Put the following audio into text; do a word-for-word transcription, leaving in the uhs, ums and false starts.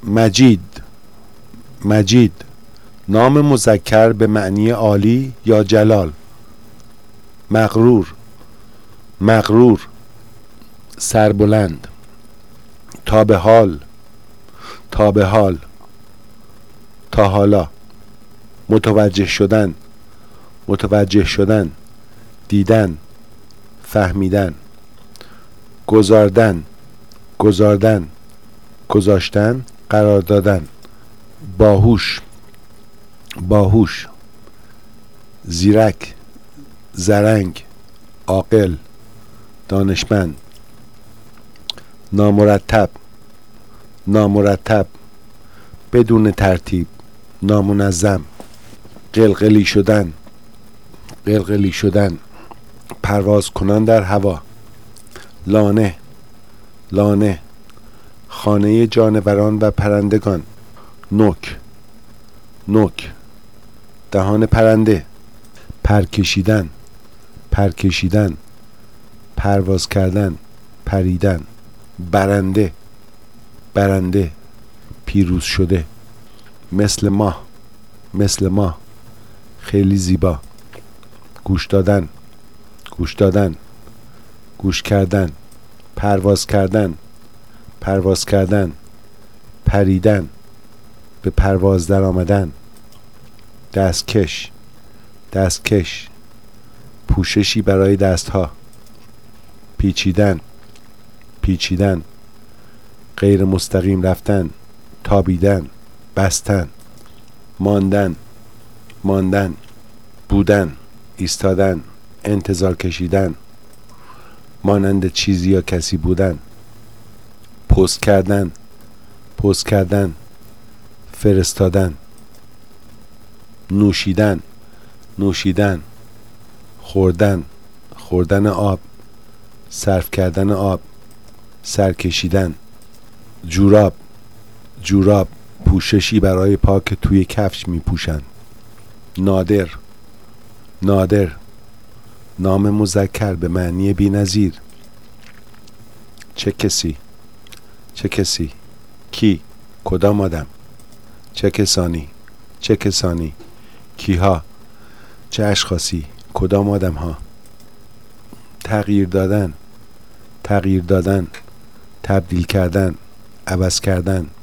مجید مجید نام مذکر به معنی عالی یا جلال. مغرور مغرور سربلند. تا به حال تا به حال تا حالا. متوجه شدن متوجه شدن دیدن فهمیدن. گذاردن گذاردن گذاشتن قرار دادن. باهوش باهوش زیرک زرنگ عاقل دانشمند. نامرتب نامرتب بدون ترتیب نامنظم. قلقلی شدن قلقلی شدن پرواز کنان در هوا. لانه لانه خانه جانوران و پرندگان. نوک نوک دهان پرنده. پرکشیدن پرکشیدن پرواز کردن پریدن. برنده برنده پیروز شده. مثل ماه مثل ماه خیلی زیبا. گوش دادن گوش دادن گوش کردن. پرواز کردن پرواز کردن پریدن به پرواز در آمدن. دستکش دستکش پوششی برای دستها. پیچیدن پیچیدن غیر مستقیم رفتن تابیدن بستن. ماندن ماندن بودن ایستادن انتظار کشیدن. مانند چیزی یا کسی بودن. پست کردن پست کردن فرستادن. نوشیدن نوشیدن خوردن خوردن آب صرف کردن آب سر کشیدن. جوراب جوراب پوششی برای پا که توی کفش می پوشن. نادر نادر نام مذکر به معنی بی‌نظیر. چه کسی چه کسی کی کدام آدم. چه کسانی چه کسانی کیها چه اشخاصی کدام آدم ها. تغییر دادن تغییر دادن تبدیل کردن عوض کردن.